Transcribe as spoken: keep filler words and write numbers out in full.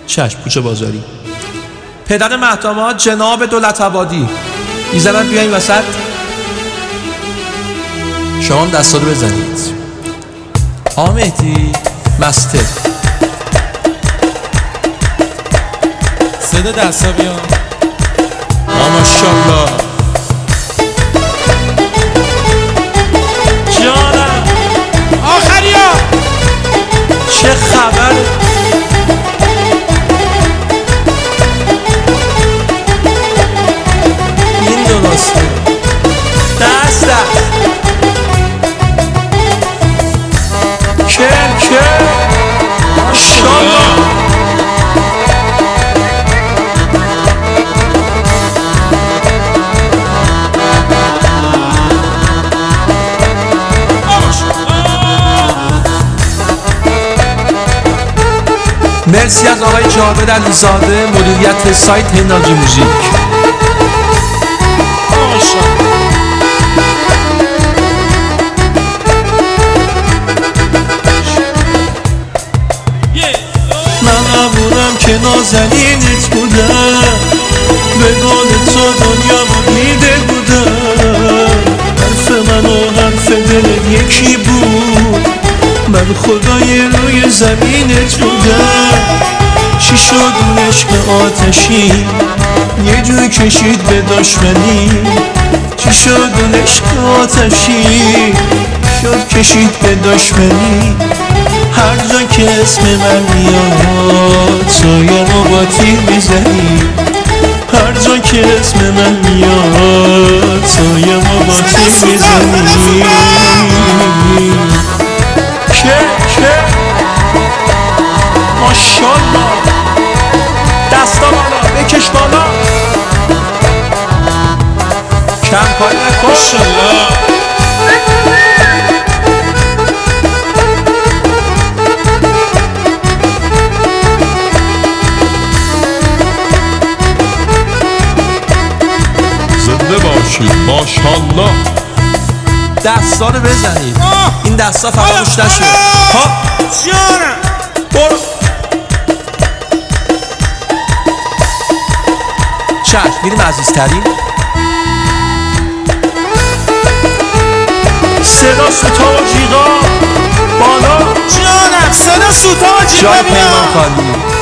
چشم کوچه بازاری. پدر محتمات جناب دولت‌آبادی میزنن بیاین وسط. شما هم دستا رو بزنید. آقا مهدی مسته صدا دستا بیا. ماشاءالله جانم آخریا چه خبر؟ این درسته. دست دست کل کل ماشاءالله. مرسی از آقای جاوید علیزاده مدیریت سایت هنداجی موزیک. من نبودم که نازنینت بودم، به قول تو دنیا رو دیده بودم. حرف من و حرف دلت یکی بود، من خدای روی زمینت بودم. چی شد اون عشق آتشی یه جوی کشید به دشمنی؟ چی شد اون عشق آتشی شد کشید به دشمنی؟ هر جا که اسم من میاد سایه‌مو با تیر میزنی. هر جا که اسم من میاد سایه‌مو با تیر میزنی. که که ماشاءالله دستا بالا بکش بالا. کم کاری نکن. ماشاءالله زنده باشید. ماشاءالله دستا رو بزنید. این دستا فراموش نشه. ها جانم برو. چشم میریم عزیزترین. صدا سوتا و جیغا بالا. جانم صدا سوتا و جیغا جای بیا. پیمان خالی.